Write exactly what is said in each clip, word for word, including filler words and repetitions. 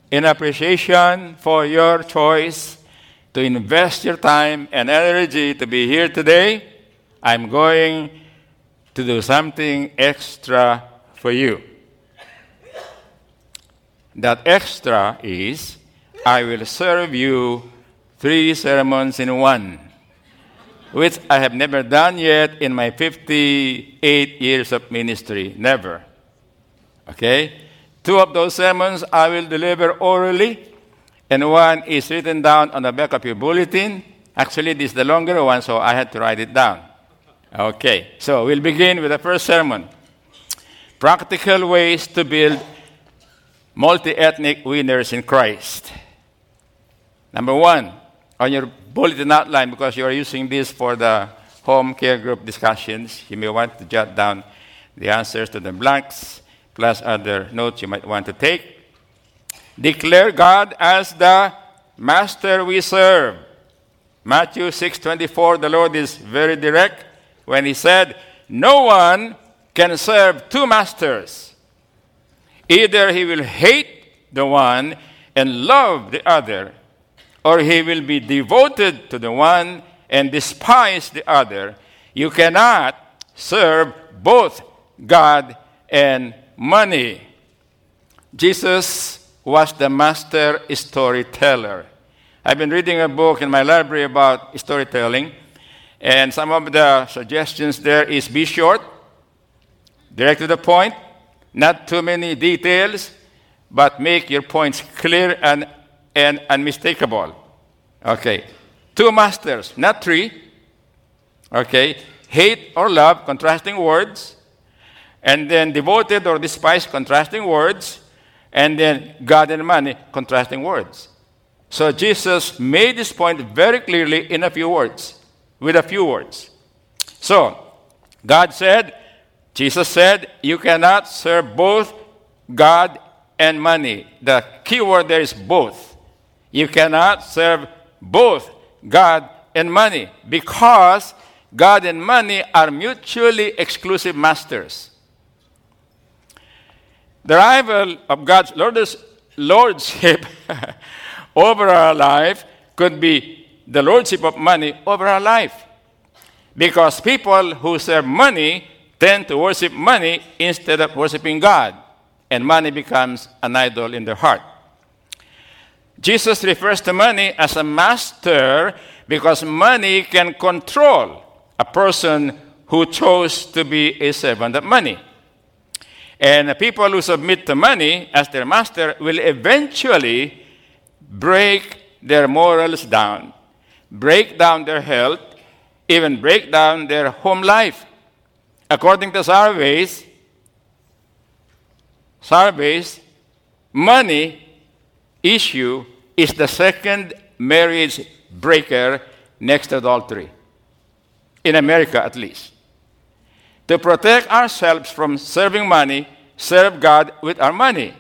in appreciation for your choice to invest your time and energy to be here today, I'm going to do something extra for you. That extra is, I will serve you three sermons in one, which I have never done yet in my fifty-eight years of ministry. Never. Okay? Two of those sermons I will deliver orally, and one is written down on the back of your bulletin. Actually, this is the longer one, so I had to write it down. Okay, so we'll begin with the first sermon. Practical ways to build multi-ethnic winners in Christ. Number one, on your bulletin outline, because you are using this for the home care group discussions, you may want to jot down the answers to the blanks, plus other notes you might want to take. Declare God as the master we serve. Matthew six twenty-four, the Lord is very direct when he said, no one can serve two masters. Either he will hate the one and love the other, or he will be devoted to the one and despise the other. You cannot serve both God and money. Jesus was the master storyteller. I've been reading a book in my library about storytelling, and some of the suggestions there is be short, direct to the point, not too many details, but make your points clear and, and unmistakable. Okay. Two masters, not three. Okay. Hate or love, contrasting words. And then devoted or despise, contrasting words. And then God and money, contrasting words. So Jesus made this point very clearly in a few words, with a few words. So, God said, Jesus said, you cannot serve both God and money. The key word there is both. You cannot serve both God and money because God and money are mutually exclusive masters. The rival of God's lordship over our life could be the lordship of money over our life. Because people who serve money tend to worship money instead of worshiping God. And money becomes an idol in their heart. Jesus refers to money as a master because money can control a person who chose to be a servant of money. And the people who submit to money as their master will eventually break their morals down, break down their health, even break down their home life. According to surveys, surveys, money issue is the second marriage breaker next to adultery. In America, at least. To protect ourselves from serving money, serve God with our money.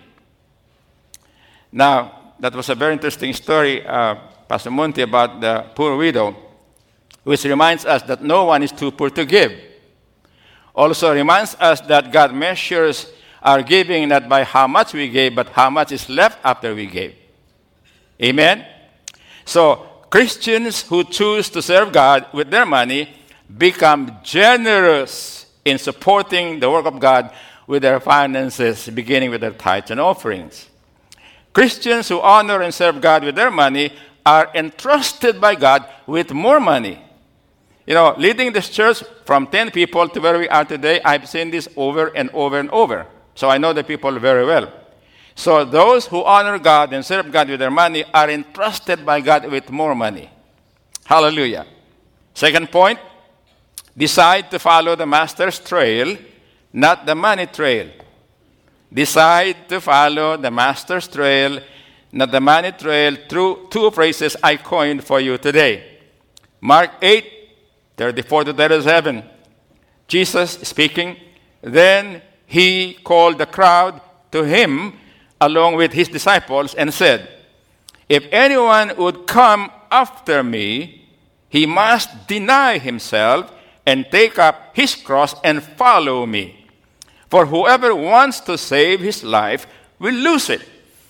Now, that was a very interesting story, uh, Pastor Monty, about the poor widow, which reminds us that no one is too poor to give. Also reminds us that God measures our giving not by how much we gave, but how much is left after we gave. Amen? So, Christians who choose to serve God with their money become generous in supporting the work of God with their finances, beginning with their tithes and offerings. Christians who honor and serve God with their money are entrusted by God with more money. You know, leading this church from ten people to where we are today, I've seen this over and over and over. So I know the people very well. So those who honor God and serve God with their money are entrusted by God with more money. Hallelujah. Second point, decide to follow the master's trail, not the money trail. Decide to follow the master's trail, not the money trail, through two phrases I coined for you today. Mark eight, thirty-four to thirty-seven. Jesus speaking, then he called the crowd to him along with his disciples and said, if anyone would come after me, he must deny himself and take up his cross and follow me. For whoever wants to save his life will lose it.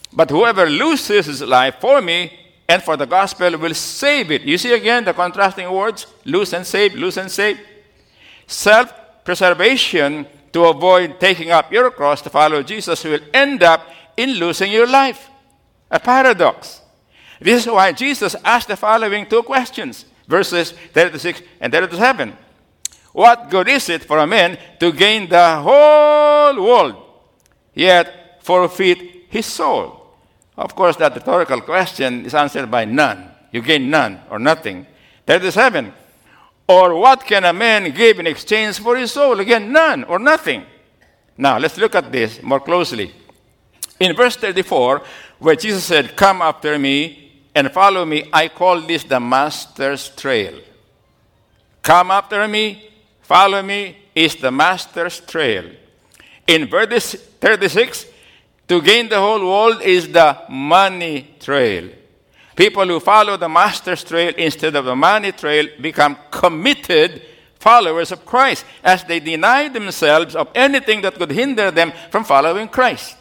But whoever loses his life for me and for the gospel will save it. You see again the contrasting words, lose and save, lose and save. Self-preservation to avoid taking up your cross to follow Jesus will end up in losing your life. A paradox. This is why Jesus asked the following two questions, verses thirty-six and thirty-seven. What good is it for a man to gain the whole world, yet forfeit his soul? Of course, that rhetorical question is answered by none. You gain none or nothing. thirty-seven. Or what can a man give in exchange for his soul? Again, none or nothing. Now, let's look at this more closely. In verse thirty-four, where Jesus said, come after me and follow me, I call this the Master's trail. Come after me, follow me is the Master's trail. In verse thirty-six, to gain the whole world is the money trail. People who follow the Master's trail instead of the money trail become committed followers of Christ as they deny themselves of anything that could hinder them from following Christ.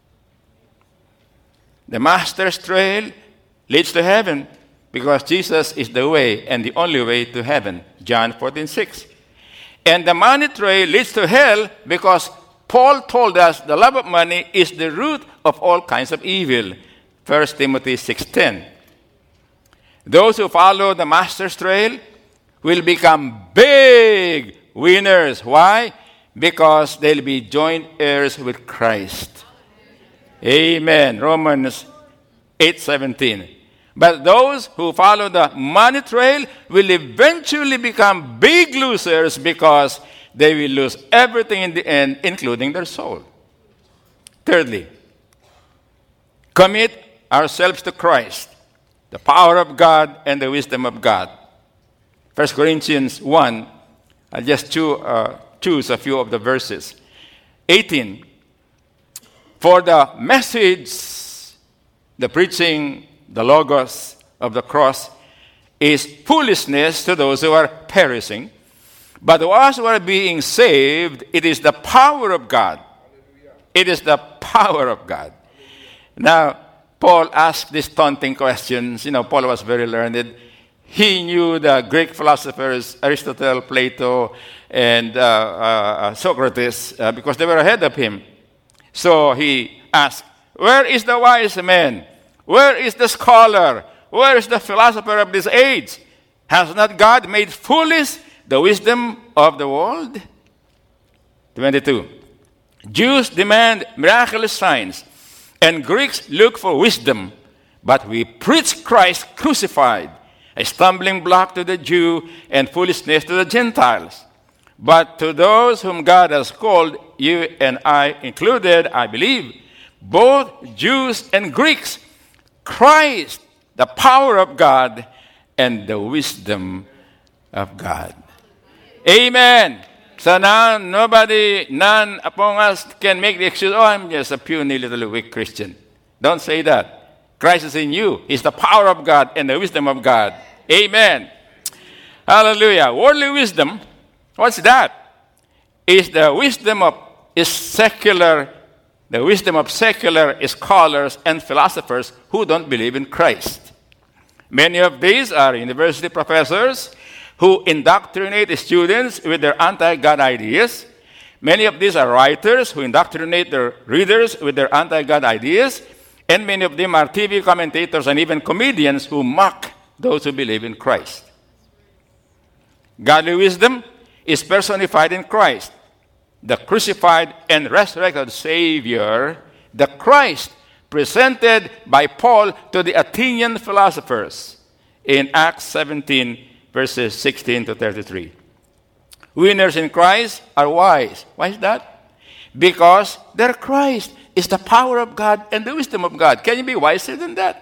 The Master's trail leads to heaven because Jesus is the way and the only way to heaven. John fourteen six. And the money trail leads to hell because Paul told us the love of money is the root of all kinds of evil. First Timothy six ten. Those who follow the Master's trail will become big winners. Why? Because they'll be joint heirs with Christ. Amen. Romans eight seventeen. But those who follow the money trail will eventually become big losers because they will lose everything in the end, including their soul. Thirdly, commit ourselves to Christ, the power of God and the wisdom of God. First Corinthians one, I'll just choose, uh, choose a few of the verses. eighteen. For the message, the preaching, the logos of the cross is foolishness to those who are perishing. But to us who are being saved, it is the power of God. It is the power of God. Now, Paul asked these taunting questions. You know, Paul was very learned. He knew the Greek philosophers, Aristotle, Plato, and uh, uh, Socrates, uh, because they were ahead of him. So he asked, where is the wise man? Where is the scholar? Where is the philosopher of this age? Has not God made foolish the wisdom of the world? twenty-two. Jews demand miraculous signs, and Greeks look for wisdom, but we preach Christ crucified, a stumbling block to the Jew and foolishness to the Gentiles. But to those whom God has called, you and I included, I believe, both Jews and Greeks, Christ, the power of God and the wisdom of God. Amen. So now, nobody, none among us can make the excuse, oh, I'm just a puny little weak Christian. Don't say that. Christ is in you. He's the power of God and the wisdom of God. Amen. Hallelujah. Worldly wisdom, what's that? Is the wisdom of is secular, the wisdom of secular scholars and philosophers who don't believe in Christ. Many of these are university professors who indoctrinate students with their anti-God ideas. Many of these are writers who indoctrinate their readers with their anti-God ideas. And many of them are T V commentators and even comedians who mock those who believe in Christ. Godly wisdom is personified in Christ, the crucified and resurrected Savior, the Christ presented by Paul to the Athenian philosophers in Acts seventeen, verses sixteen to thirty-three. Winners in Christ are wise. Why is that? Because their Christ is the power of God and the wisdom of God. Can you be wiser than that?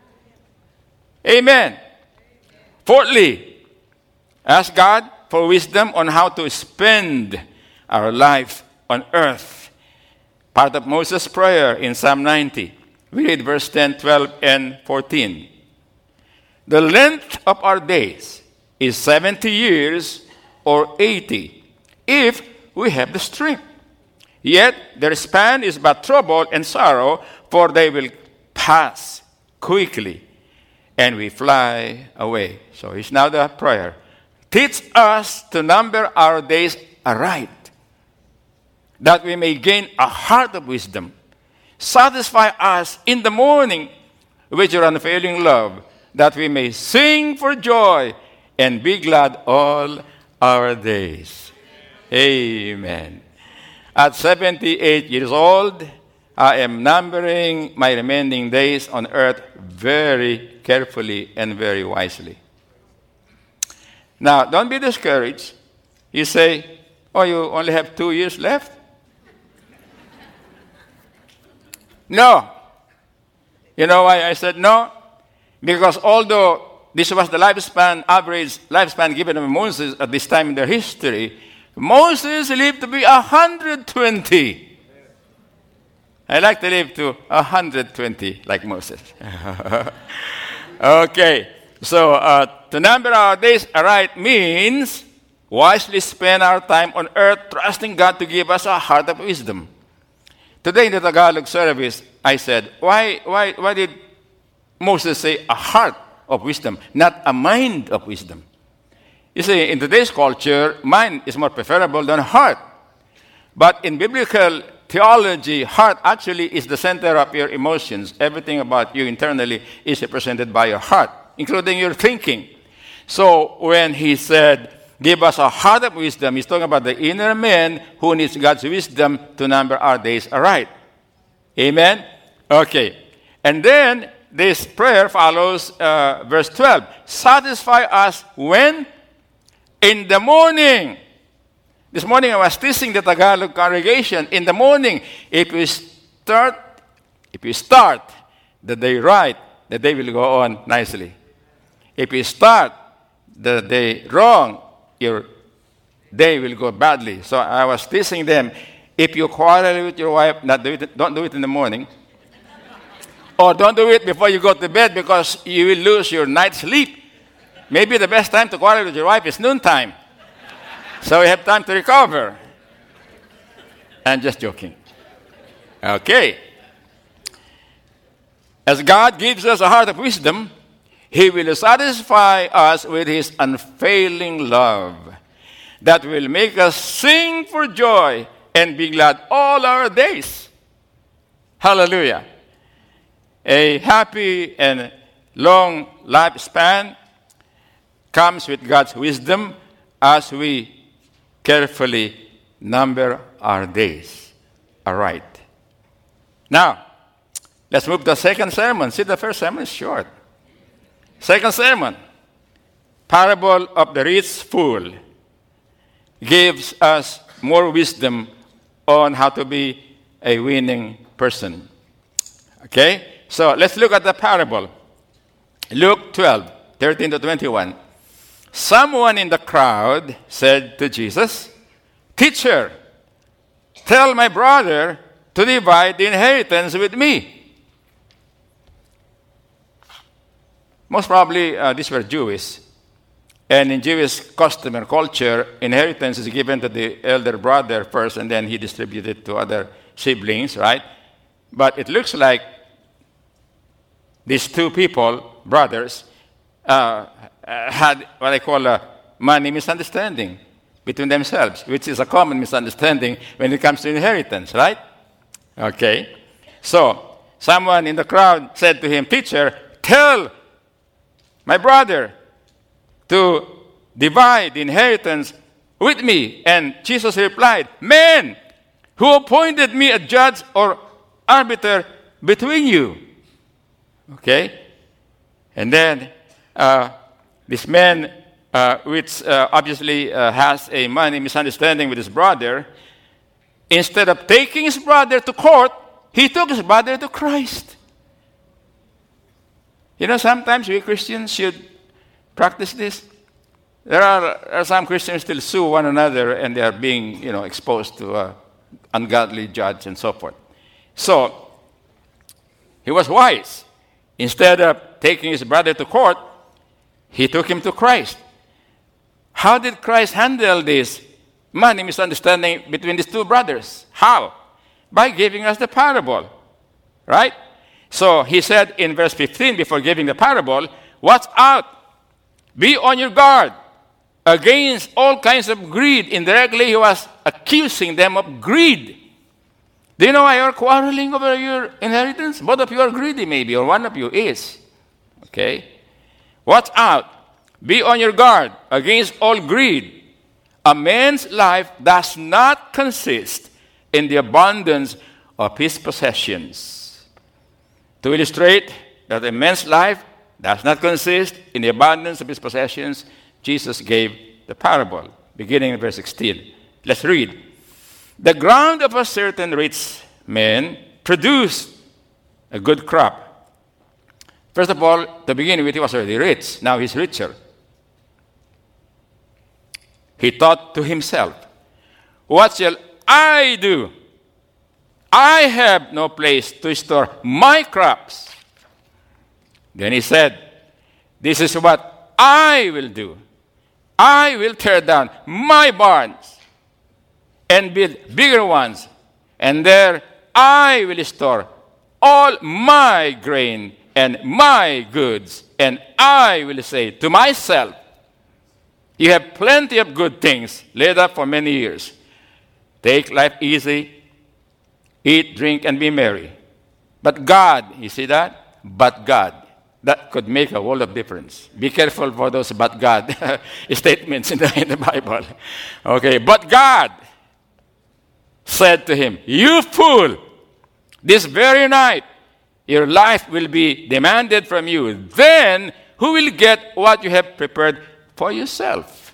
Amen. Fourthly, ask God for wisdom on how to spend our life on earth. Part of Moses' prayer in Psalm ninety. We read verse ten, twelve, and fourteen. The length of our days is seventy years or eighty, if we have the strength. Yet their span is but trouble and sorrow, for they will pass quickly, and we fly away. So it's now the prayer. Teach us to number our days aright, that we may gain a heart of wisdom. Satisfy us in the morning with your unfailing love, that we may sing for joy and be glad all our days. Amen. At seventy-eight years old, I am numbering my remaining days on earth very carefully and very wisely. Now, don't be discouraged. You say, oh, you only have two years left? No. You know why I said no? Because although this was the lifespan, average lifespan given to Moses at this time in their history, Moses lived to be one hundred twenty. I like to live to one hundred twenty like Moses. Okay. So, uh, to number our days aright means wisely spend our time on earth, trusting God to give us a heart of wisdom. Today in the Tagalog service, I said, why, why, why did Moses say a heart of wisdom, not a mind of wisdom? You see, in today's culture, mind is more preferable than heart. But in biblical theology, heart actually is the center of your emotions. Everything about you internally is represented by your heart, including your thinking. So when he said, give us a heart of wisdom, he's talking about the inner man who needs God's wisdom to number our days aright. Amen? Okay. And then this prayer follows uh, verse twelve. Satisfy us when? In the morning. This morning I was teaching the Tagalog congregation. In the morning, if you start, if you start the day right, the day will go on nicely. If you start the day wrong, your day will go badly. So I was teaching them, if you quarrel with your wife, not do it, don't do it in the morning. Or don't do it before you go to bed because you will lose your night's sleep. Maybe the best time to quarrel with your wife is noontime. So you have time to recover. I'm just joking. Okay. As God gives us a heart of wisdom, He will satisfy us with His unfailing love that will make us sing for joy and be glad all our days. Hallelujah. A happy and long lifespan comes with God's wisdom as we carefully number our days aright. Now, let's move to the second sermon. See, the first sermon is short. Second sermon, parable of the rich fool, gives us more wisdom on how to be a winning person. Okay? So let's look at the parable. Luke twelve, thirteen to twenty-one. Someone in the crowd said to Jesus, Teacher, tell my brother to divide the inheritance with me. Most probably, uh, these were Jewish. And in Jewish custom and culture, inheritance is given to the elder brother first, and then he distributed to other siblings, right? But it looks like these two people, brothers, uh, had what I call a money misunderstanding between themselves, which is a common misunderstanding when it comes to inheritance, right? Okay. So, someone in the crowd said to him, Teacher, tell my brother to divide the inheritance with me. And Jesus replied, Man, who appointed me a judge or arbiter between you? Okay? And then uh, this man, uh, which uh, obviously uh, has a money misunderstanding with his brother, instead of taking his brother to court, he took his brother to Christ. You know, sometimes we Christians should practice this. There are, there are some Christians still sue one another and they are being, you know, exposed to an ungodly judge and so forth. So, he was wise. Instead of taking his brother to court, he took him to Christ. How did Christ handle this money misunderstanding between these two brothers? How? By giving us the parable, right? So he said in verse fifteen, before giving the parable, watch out, be on your guard against all kinds of greed. Indirectly, he was accusing them of greed. Do you know why you're quarreling over your inheritance? Both of you are greedy, maybe, or one of you is. Okay? Watch out. Be on your guard against all greed. A man's life does not consist in the abundance of his possessions. To illustrate that a man's life does not consist in the abundance of his possessions, Jesus gave the parable, beginning in verse sixteen. Let's read. The ground of a certain rich man produced a good crop. First of all, to begin with, he was already rich. Now he's richer. He thought to himself, what shall I do? I have no place to store my crops. Then he said, this is what I will do. I will tear down my barns and build bigger ones, and there I will store all my grain and my goods, and I will say to myself, you have plenty of good things laid up for many years. Take life easy, eat, drink, and be merry. But God, you see that? But God. That could make a world of difference. Be careful for those but God statements in the, in the Bible. Okay, but God said to him, you fool, this very night your life will be demanded from you. Then who will get what you have prepared for yourself?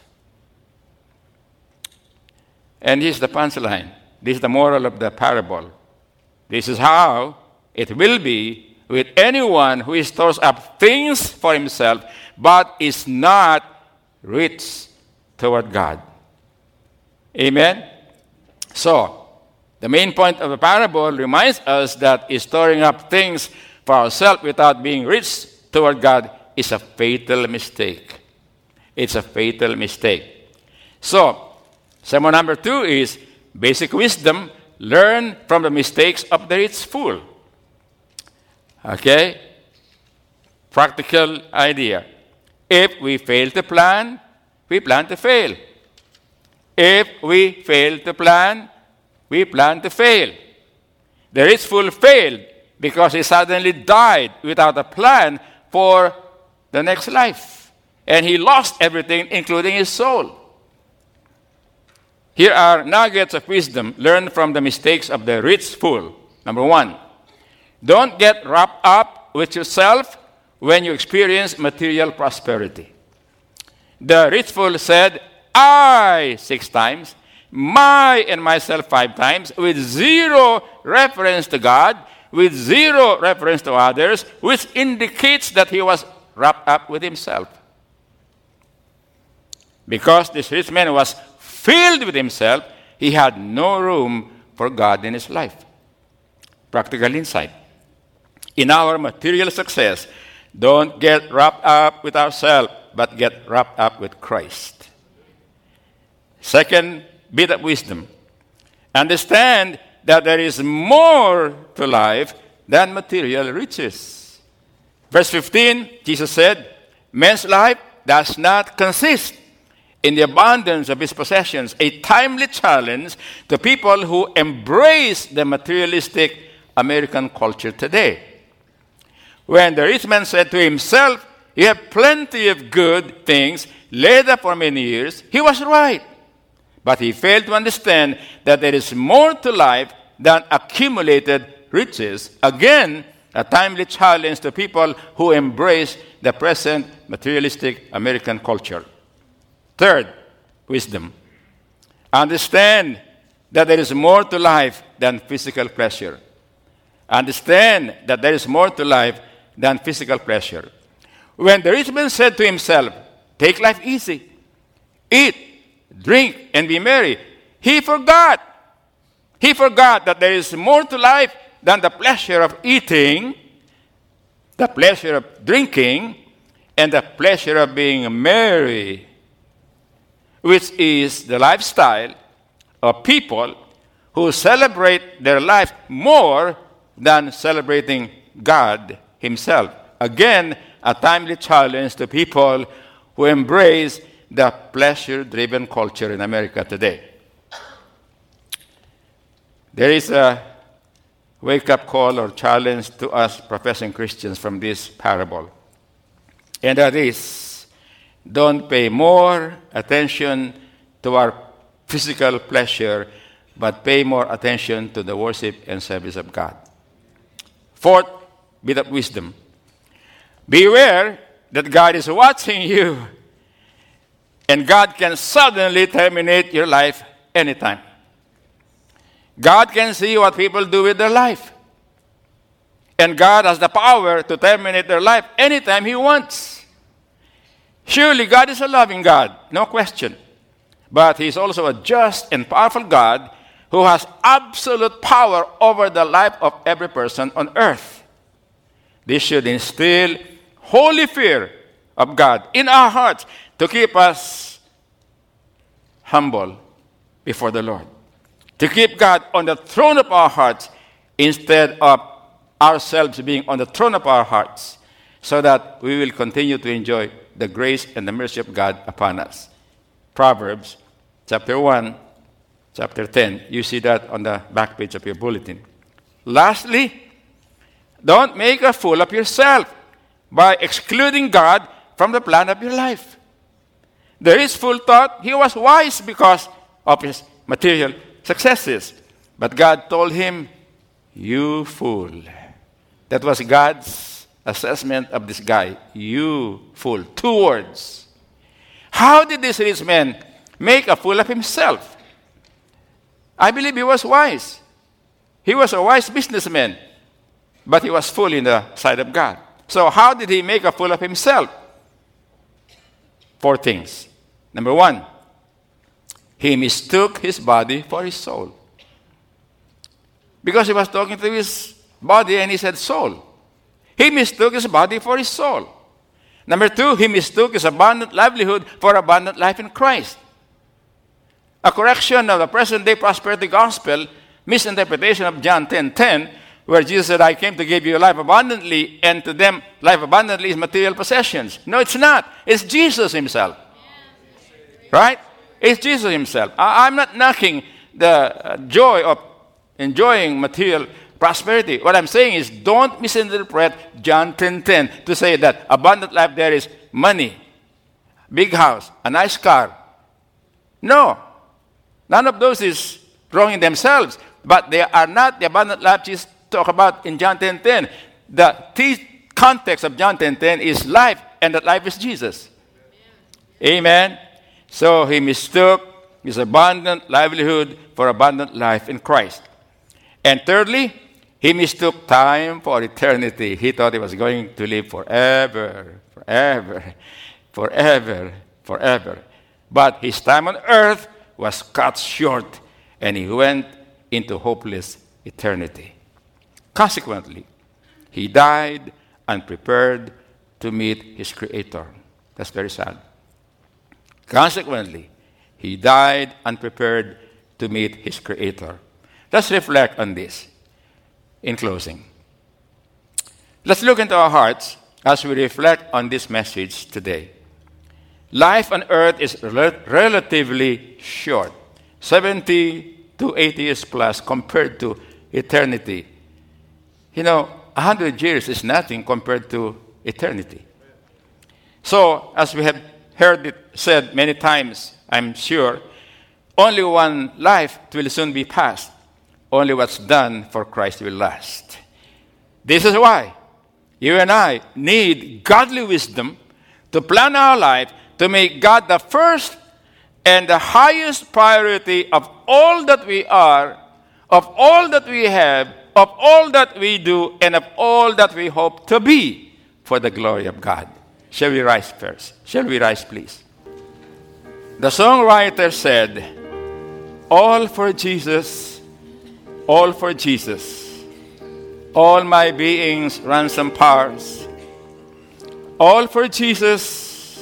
And here's the punchline. This is the moral of the parable. This is how it will be with anyone who stores up things for himself but is not rich toward God. Amen? So, the main point of the parable reminds us that storing up things for ourselves without being rich toward God is a fatal mistake. It's a fatal mistake. So, sermon number two is basic wisdom. Learn from the mistakes of the rich fool. Okay? Practical idea. If we fail to plan, we plan to fail. If we fail to plan, we plan to fail. The rich fool failed because he suddenly died without a plan for the next life. And he lost everything, including his soul. Here are nuggets of wisdom learned from the mistakes of the rich fool. Number one, don't get wrapped up with yourself when you experience material prosperity. The rich fool said, I, six times, my and myself five times, with zero reference to God, with zero reference to others, which indicates that he was wrapped up with himself. Because this rich man was filled with himself, he had no room for God in his life. Practical insight. In our material success, don't get wrapped up with ourselves, but get wrapped up with Christ. Second bit of wisdom. Understand that there is more to life than material riches. Verse fifteen, Jesus said, man's life does not consist in the abundance of his possessions, a timely challenge to people who embrace the materialistic American culture today. When the rich man said to himself, you have plenty of good things laid up for many years, he was right. But he failed to understand that there is more to life than accumulated riches. Again, a timely challenge to people who embrace the present materialistic American culture. Third, wisdom. Understand that there is more to life than physical pleasure. Understand that there is more to life than physical pleasure. When the rich man said to himself, take life easy, eat, drink, and be merry, he forgot. He forgot that there is more to life than the pleasure of eating, the pleasure of drinking, and the pleasure of being merry, which is the lifestyle of people who celebrate their life more than celebrating God himself. Again, a timely challenge to people who embrace the pleasure-driven culture in America today. There is a wake-up call or challenge to us professing Christians from this parable. And that is, don't pay more attention to our physical pleasure, but pay more attention to the worship and service of God. Fourth bit of wisdom. Beware that God is watching you, and God can suddenly terminate your life anytime. God can see what people do with their life. And God has the power to terminate their life anytime He wants. Surely God is a loving God, no question. But He is also a just and powerful God who has absolute power over the life of every person on earth. This should instill holy fear of God in our hearts to keep us humble before the Lord. To keep God on the throne of our hearts instead of ourselves being on the throne of our hearts, so that we will continue to enjoy the grace and the mercy of God upon us. Proverbs chapter one, chapter ten. You see that on the back page of your bulletin. Lastly, don't make a fool of yourself by excluding God from the plan of your life. The rich fool thought he was wise because of his material successes. But God told him, "You fool." That was God's assessment of this guy. You fool. Two words. How did this rich man make a fool of himself? I believe he was wise. He was a wise businessman, but he was fool in the sight of God. So how did he make a fool of himself? Four things. Number one, he mistook his body for his soul. Because he was talking to his body and he said soul. He mistook his body for his soul. Number two, he mistook his abundant livelihood for abundant life in Christ. A correction of the present-day prosperity gospel, misinterpretation of John ten ten, where Jesus said, "I came to give you life abundantly," and to them, life abundantly is material possessions. No, it's not. It's Jesus himself. Right? It's Jesus himself. I, I'm not knocking the uh, joy of enjoying material prosperity. What I'm saying is, don't misinterpret John ten ten to say that abundant life there is money, big house, a nice car. No. None of those is wrong in themselves, but they are not the abundant life Jesus talked about in John ten ten. The t- context of John ten ten is life, and that life is Jesus. Amen. Amen. So he mistook his abundant livelihood for abundant life in Christ. And thirdly, he mistook time for eternity. He thought he was going to live forever, forever, forever, forever. But his time on earth was cut short, and he went into hopeless eternity. Consequently, he died unprepared to meet his Creator. That's very sad. Consequently, he died unprepared to meet his Creator. Let's reflect on this in closing. Let's look into our hearts as we reflect on this message today. Life on earth is rel- relatively short, seventy to eighty years plus compared to eternity. You know, one hundred years is nothing compared to eternity. So, as we have heard it said many times, I'm sure, only one life will soon be passed. Only what's done for Christ will last. This is why you and I need godly wisdom to plan our life, to make God the first and the highest priority of all that we are, of all that we have, of all that we do, and of all that we hope to be for the glory of God. Shall we rise first? Shall we rise, please? The songwriter said, "All for Jesus, all for Jesus, all my being's ransom powers, all for Jesus,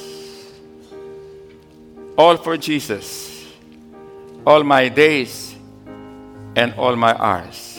all for Jesus, all my days and all my hours."